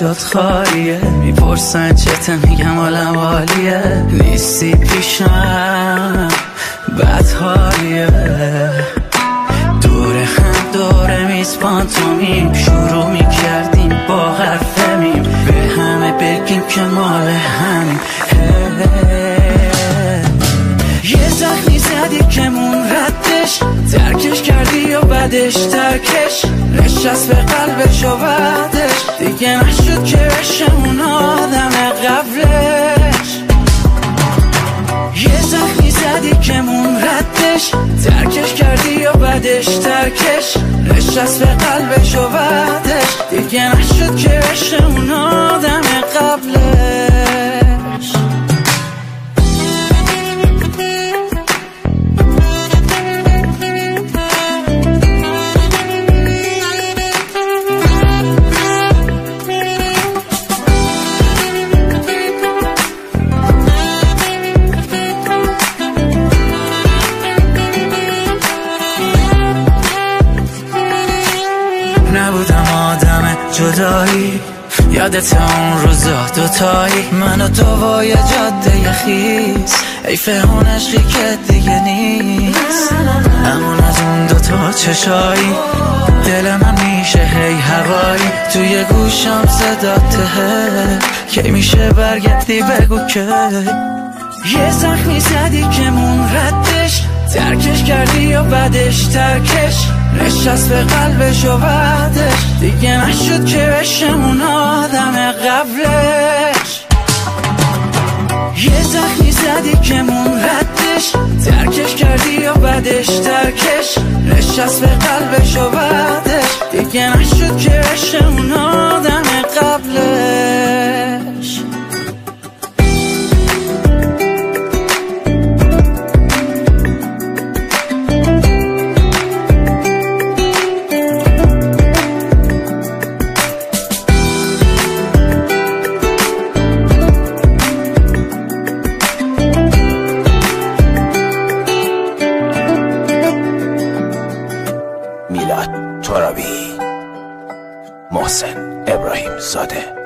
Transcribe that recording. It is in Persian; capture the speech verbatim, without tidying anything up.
جات خالیه. میپرسن چته میگم حالم عالیه. نیستی پیشم بد حالیه. دوره هم دوره میز پانتومیم. شروع میکردیم با حرف میم. به همه بگیم که مال همیم. یه زخمی زدی که مون ردش. ترکش کردی یا بعدش ترکش. نشست به قلبش و بعدش دیگه نشد که بشه اون آدم قبلش. یه زخمی زدی که مون ردش. ترکش کردی یا بعدش ترکش. نشست به قلبش و بعدش دیگه نشد که بشه اون آدم قبلش. نبودم آدم جدایی. یادت اون روزا دوتایی من و تو با یه جاده خیز. حیف اون عشقی که دیگه نیست. همون از اون دوتا چشایی. دل من میشه هی هوایی. توی گوشم صداته. کی میشه برگردی بگو که. یه زخمی زدی که مون ردش. ترکش کردی یا بعدش ترکش. نشست به قلبش و بعدش دیگه نشد که بشه اون آدم قبلش. یه زخمی زدی که مون ردش. ترکش کردی یا بعدش ترکش. نشست به قلبش و بعدش دیگه نشد که بشه اون آدم قبلش. میلاد ترابی، محسن ابراهیم زاده.